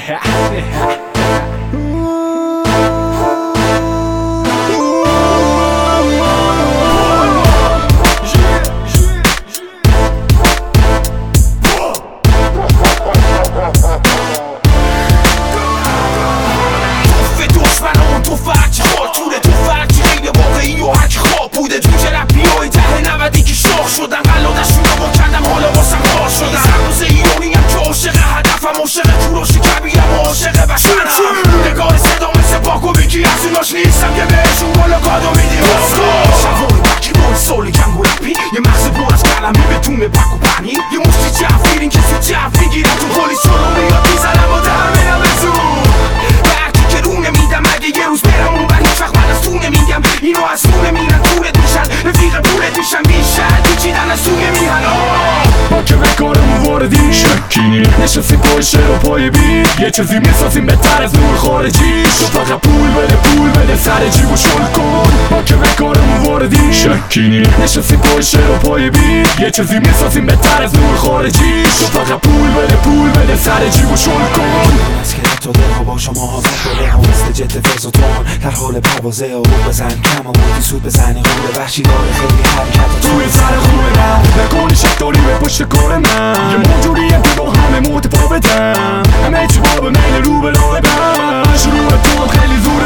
نیستم که بهشون بالا کادو میدی شوای بکی با سالی جنگ و رپی یه مغز پر از کلمی بتون بک و پنی یه مشتی جفگیرین که سو جف میگیرم تو پولیس شلو میاد میزنم و در میرم بزون به هرکی که رو نمیدم اگه یه روز برم اون بر هیچ وقت من از تو نمیگم اینو از تو نمیرن دورت میشن رفیق پولت میشن بیشتر دیچیدن از توی میهن ما که به کارمون واردی شکی نشستیم پای شعر و پای بی یه چیزی میسازیم بهتر از نور خارجی شو فقط پول بده سر جیب و شل کن ما که به کارمون واردی شکی نشستیم پای شعر و پای بی یه چیزی میسازیم بهتر از نور خارجی شو فقط پول بده سر جیب و شل کن از که تو دلها با شما ها بده ها مثل جت فرزوتون در حال پروازه و بزن کم و بودی سود بزنی خوبه وحشی داره خیلی حرکت توی سر خوبه من نکنی شک داری به پشت کار من یه موجودیم که با همه متفاوتم همه چی با به میل رو به راه من شروع تو خیلی زوره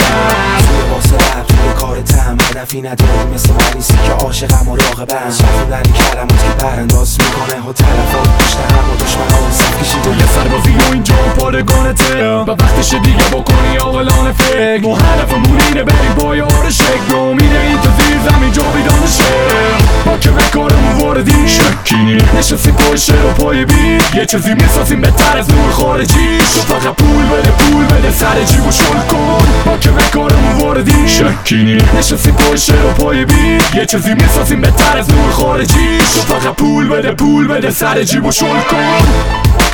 واسه رب توی کارتم هدفی نداری مثل مریسی که عاشقم و راقبم شفیدنی کردم که برانداز میکنه و طرفات پشت هم و دشمن ها صف کشید و یه سربازی و اینجا پادگانته و وقتش دیگه بکنی عاقلانه فکر ما هدفمون اینه بریم با یار شکل و میره این تا زیر زمین جا بیدان شکل ما که به کارمون واردی شکی نشستیم پای شعر و پای بی یه چیزی میسازیم بهتر از نور خارجی شو فقط پول بده سر جیب و شل کن ما که به کارمون واردی شکی نشستیم پای شعر و پای بی یه چیزی میسازیم بهتر از نور خارجی شو فقط پول بده سر جیب و شل کن